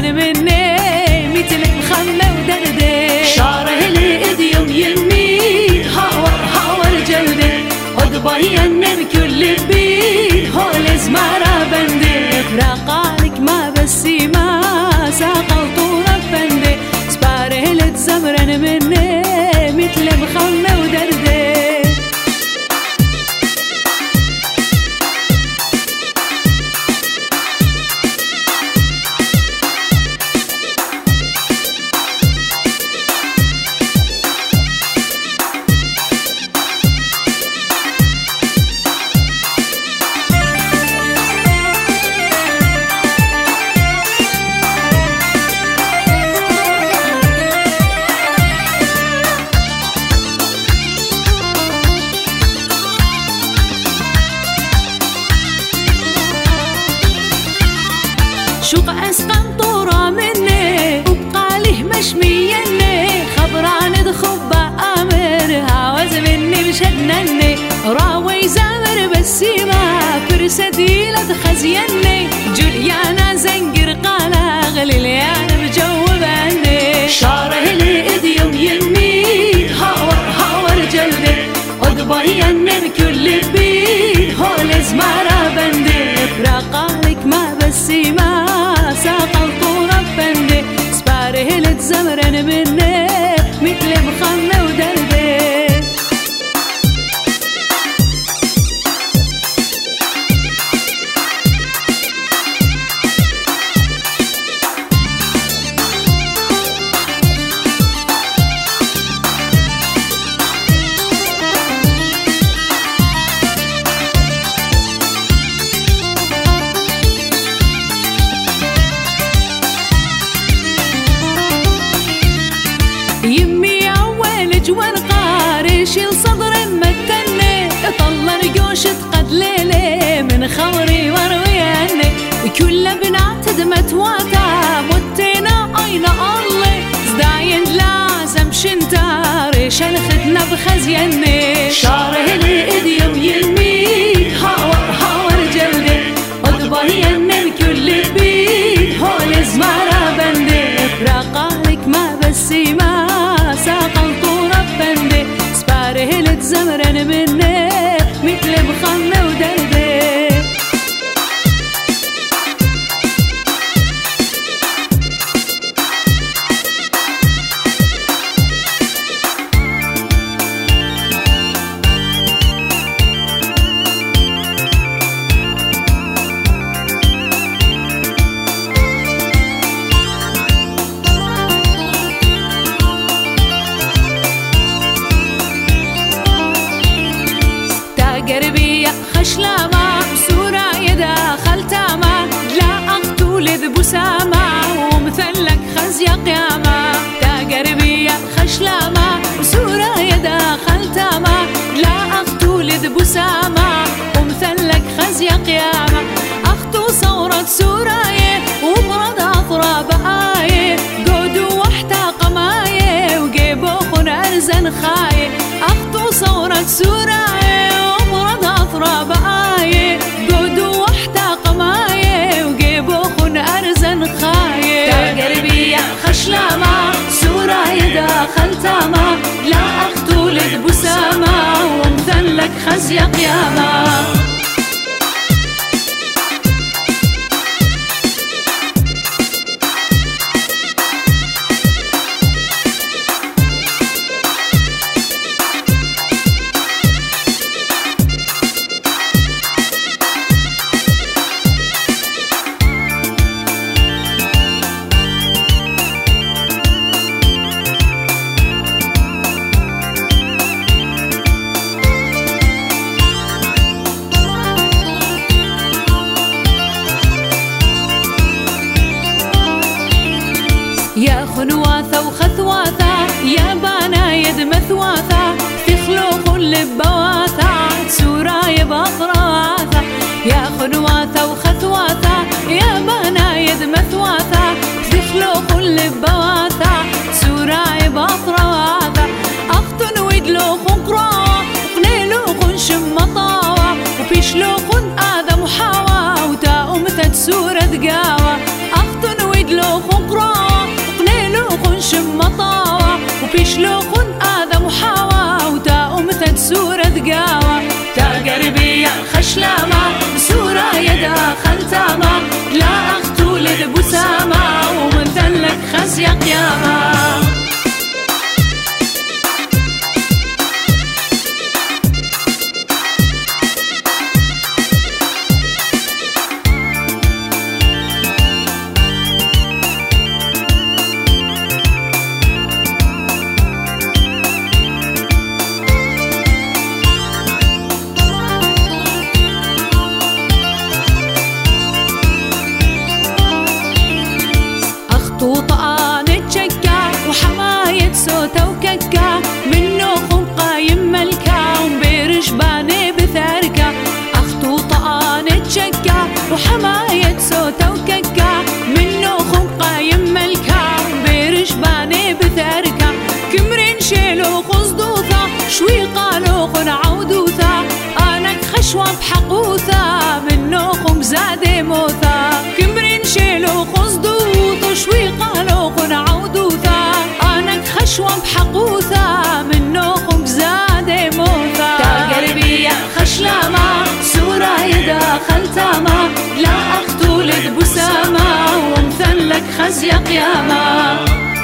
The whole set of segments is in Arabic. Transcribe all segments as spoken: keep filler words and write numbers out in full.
زمرن مني مثل مخمة ودردي شاره لإيد يوم يمي هاور هاور جلدي أضبين بكل بيت هول زمارة بندي فراقالك ما بسي ما ساقل طورة بندي سباره لتزمرن مني مثل مخمة ودردي شوق أسقم طورة مني وبقاليه مشميني خبران دخبة أمر هاوز مني مشدنني راوي زامر بسيمة فرسدي لتخزيني جوليانا زنقر قالا غليليانا بجوبني شاره لإيد يوم يمي هاور هاور جلدي أضبين بكل بيت هول زمارة بندي فراقالك ما بسيمة ساقل طورة بندي سباره لتزمرن مني مثل مخمة ودردي يمي أول جوار قارش الصدر متني طلع رجوش تقد ليلي من خوري وروياني كل بنات دمت واتا متنا أين الله زداين لازم شنتار شلختنا بخزيني شاره لإيد يوم يمي هاور هاور جلدي أضبين بكل بيت هول زمارة بندي فراقالك ما بسيمة ساقل طورة بندي سباره لتزمرن مني مثل مخمة ودردي قربي خشلامة سورايا دخلتامة لا أقتل بسامة ومثلك خزي قيامة تا قربي خشلامة سورايا دخلتامة لا أقتل بسامة ومثلك خزي قيامة أخطو صورة سورايا وبرد أطراب آية قودو وحتا قماية وجيبو خن أرزن خاية أخطو صورة سورايا أطراب آية قودو وحتا قماية وجيبو خن أرزن خاية تا قربي خشلامة سورايا دخلتامة لا أقتل بسامة ومثلك خزي قيامة يا خنواثة وخثواثة يا بنايد مثواثة تخلق اللبواثة سوراي بأطراثة يا خنواثة وخثواثة يا بنايد مثواثة تخلق اللبواثة سوراي بأطراثة أختن ويدلوخن قراوة قنيلوخن شمطاوة وفيشلوخن آذى محاوة وتا أمتت سورة قاوة أختن ويدلوخن لوخن آذى محاوى وتا أمثل سورة قاوى تا قربي خشلامة سورة يدا خلتامة لا أختول بسامة ومثلك خزي قيامة طوطان تشكا وحماية صوته وككا منو خم قايم ملكا ومبيرش باني بثاركا أخطو طقان تشكا وحماية صوته وككا منو خم قايم ملكا ومبيرش باني بثاركا كمرين شيلو خصدوثا شوي قالو خن عودوثا أنك خشوة بحقوثا منو خم زادي موثا كمرين شيلو خصدوثا شوي قالوا خن عودوثا أنك خشوة بحقوثا من نوخم زاد موثا تا قربي خشلامة سورة يدا خلتامة لا أختولد بسامة ومثلك خزي قيامة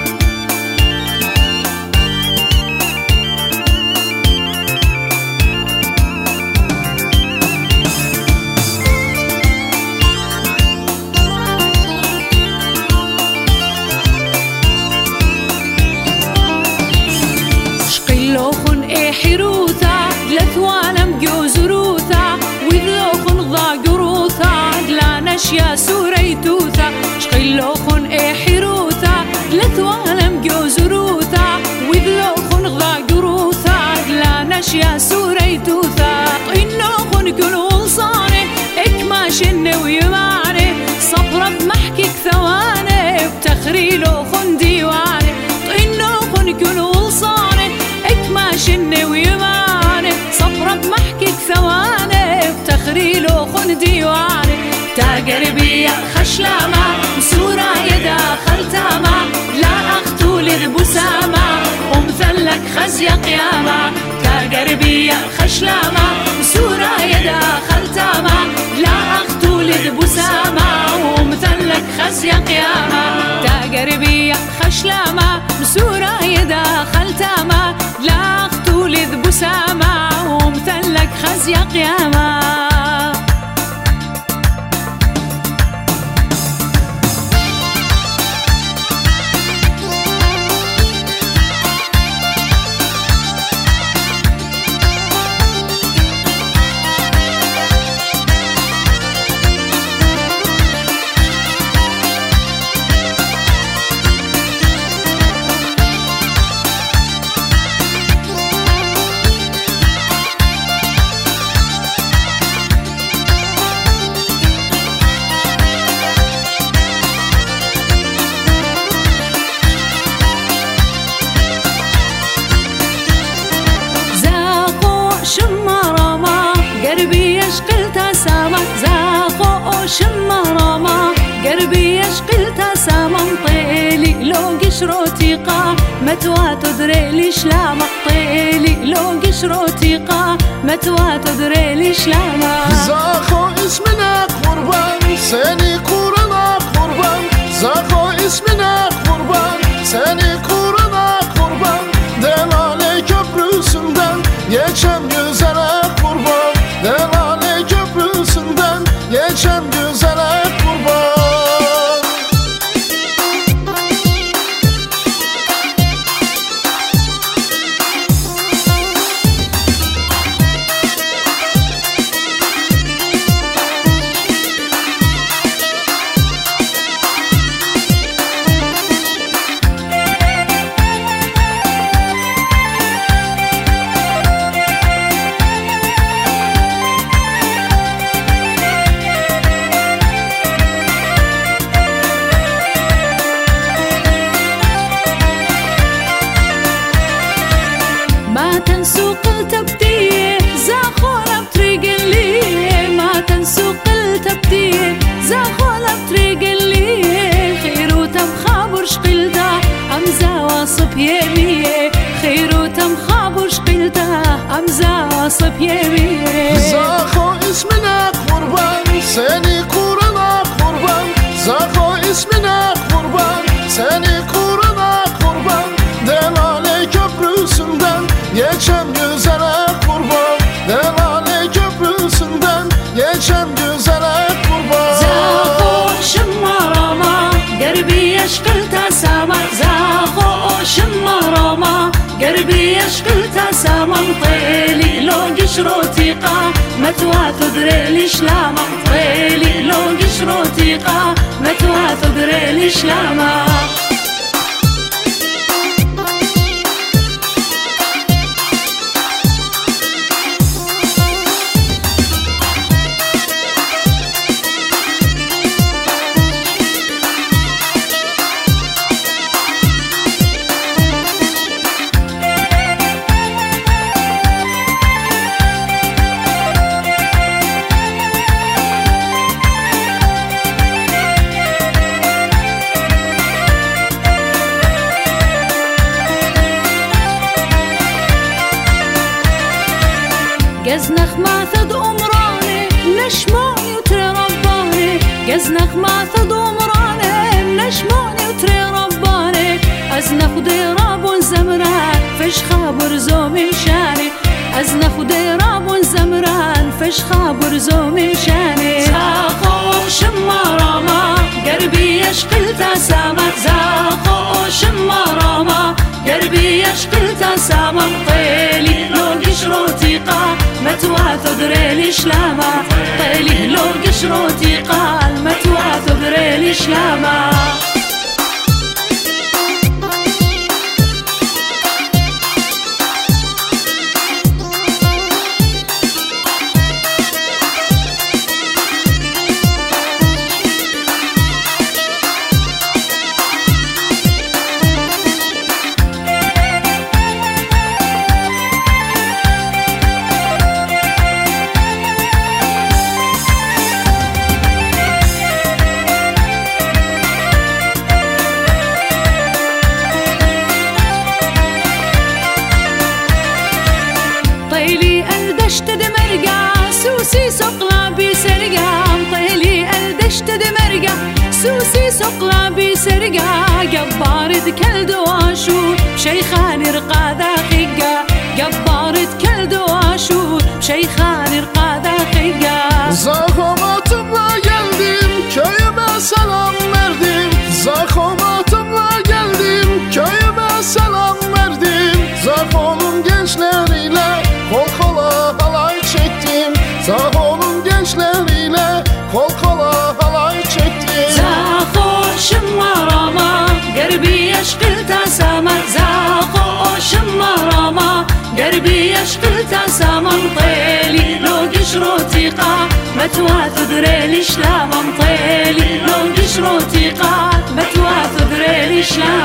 لوخن اي حروثا لثوالم جوزروثا وذلوخن ضا قروثا لا نشيا سوريتوثا شقي لوخن اي حروثا لثوالم جوزروثا وذلوخن ضا قروثا لا نشيا سوريتوثا طينوخن كل وصاني اكماشن ويماني صبرة بمحكك ثواني بتخري لوخن ديواني طينوخن كل وصاني ماشن ويماني صبرة بمحكك ثواني بتخري لوخن ديواني تا قربي خشلامة سورة يدا خلتامة لا أختول بسامة ومثلك خزي قيامة تا قربي خشلامة سورة يدا خلتامة لا أختول بسامة ومثلك خزي قيامة تا قربي خشلامة سورة يدا خلتامة لا أختولد بسامة ومثلك خزي قيامة قربي يشقلتا سما زاخو شمرا ما قربي يشقلتا سما طيلي لو قشروتي قا متوا تدري ليش لا مطيلي لو قشروتي قا متوا تدري ليش لا زاخو اسمنا قربان سني كورنا قربان زاخو اسمنا قربان seni kuruna kurban, Delale Köprüsü'nden geçen güzele kurban, Delale Köprüsü'nden geçen güzele kurban. ما تنسوا قلت بديه زاخولة بطريق اللي ما تنسوا قلت بديه زاخولة بطريق اللي خير وتم خابر شقلتا أمزا واصب يميه خير وتم خابوش قلته أمزا صب يميري زاخو اسمنا قربان سني كورنا قربان زاخو اسمنا قربان seni kurana kurban Delale köprüsünden geçen güzele kurban Delale köprüsünden geçen güzele kurban Zaho şımmarama Gerbi yeşkıl tasama Zaho şımmarama Gerbi yeşkıl tasama طيلي لو قشرو تيقا متوا تدري ليش لاما طيلي لو قشرو تيقا متوا تدري ليش لاما جزنخ ما ثد أمراني نشموني وتري رباني جزنخ ما ثد أمراني نشموني وتري رباني أزنخ ضراب زمران فش خابر زوم شاني أزنخ ضراب زمران فش خابر زوم شاني زاخو شمارما قربي يشقل تسامة زاخو شمارما قربي يشقل تسامة طيلي لو قشرو تيقا متوا تدري ليش لاما طيلي لو قشرو تيقا متوا تدري ليش لاما طيلي الدشت دمرقة سوسي سقلا بسرقة طيلي الدشت دمرقة سوسي سقلا بسرقة قبارد كل دواشو شيخان رقا ذاققة قبارد كل دواشو شيخان رقا ذاققة Zahomatımla geldim köyüme selam verdim Zahomatımla geldim köyüme selam verdim Zaho'nun gençleriyle kol kola halay çektim Zaho'nun gençleriyle kol kola halay çektim Zaho şımmarama Gerbi yeşkıl tasama Zaho şımmarama Gerbi yeşkıl tasama طيلي لو قشرو تيقا متوا تدري ليش لاما طيلي لو قشرو تيقا متوا تدري ليش لاما